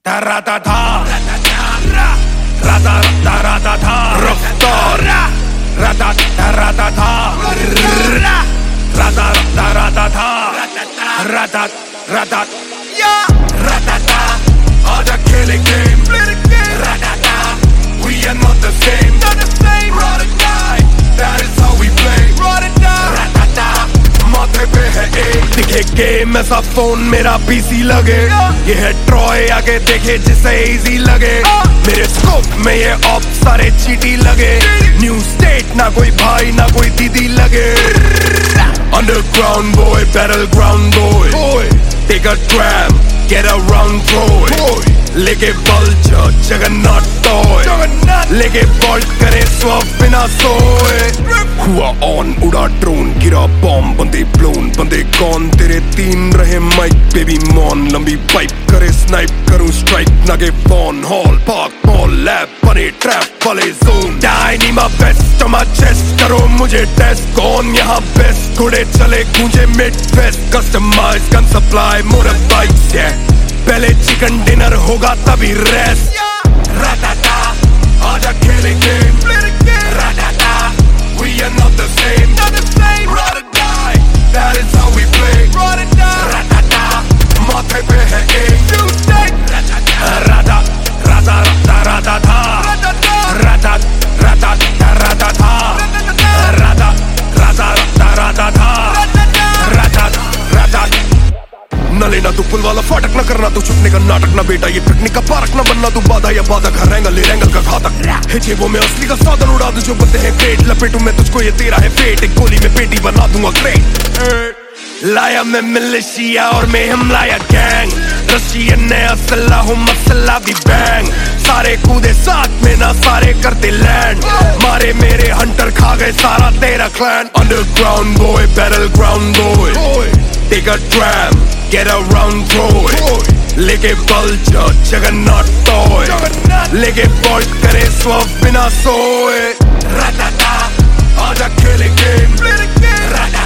राता था राता राता था रफ्तार राता राता था राता राता था राता राता राता था आजा खेले गेम राता we are not the same ride or die that is how we play राता माथे पे है एक दिखे गेम ऐसा फोन मेरा पीसी लगे ये है ट्रॉय आगे देखे जिसे इजी लगे मेरे स्कोप में ये ऑप सारे चीटी लगे न्यू स्टेट ना कोई भाई ना कोई दीदी लगे underground boy battleground boy take a tram get around boy लेके बल्चर जगन्नाथ टॉय लेके बॉल्ट करे स्वर्फ बिना सोए हुआ ऑन उड़ा ड्रोन गिरा बॉम्ब बंदे ब्लोन बंदे कौन तेरे तीन रहे माइक बेबी मॉन लंबी पाइप करे स्नाइप करूं स्ट्राइक नगे बॉन हॉल पार्क मॉल लैब बने ट्रैप वाले जोन डाई नी my best on my chest करो मुझे टेस्ट कौन यहाँ बेस्ट घोड़े चले गूंजे mid fest customise gun supply motor bikes पहले चिकन डिनर होगा तभी रेस्ट राता आजा खेले गेम राता we are not the same ride or die that is how we play राता माथे पे है एक राता राता राता था राता राता राता था राता राता राता था राता राता न लेना तू पुल वाला फाटक न करना तू छुपने का नाटक ना बेटा ये पिकनिक का पार्क न बनना तू बाधा या बाधा घर रहेगा ले रेंगल का घातक है जेबों में असली का साधन उड़ा दूं जो बनते हैं ग्रेट लपेटूं मैं तुझको ये तेरा है फेट एक गोली में पेटी बना दूंगा ग्रेट लाया मैं मिलिशिया और मैं हम लाया गैंग रशियन ने असला हूँ मसला भी बैंग सारे कूदे साथ में ना सारे करते लैंड मारे मेरे हंटर खा गए सारा तेरा clan underground boy battleground boy take a tram get around boy लेके बल्चर जगन्नाथ टॉय लेके बॉल्ट करे स्वर्फ बिना सोए राता आजा खेले गेम राता